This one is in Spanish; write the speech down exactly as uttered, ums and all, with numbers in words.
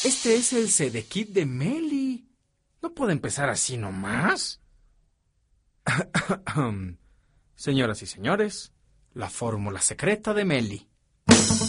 Este es el Sedekit de Meli. No puede empezar así nomás. Señoras y señores, la fórmula secreta de Meli.